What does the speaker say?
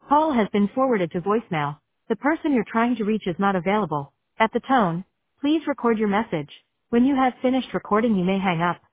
Call has been forwarded to voicemail. The person you're trying to reach is not available. At the tone, please record your message. When you have finished recording, you may hang up.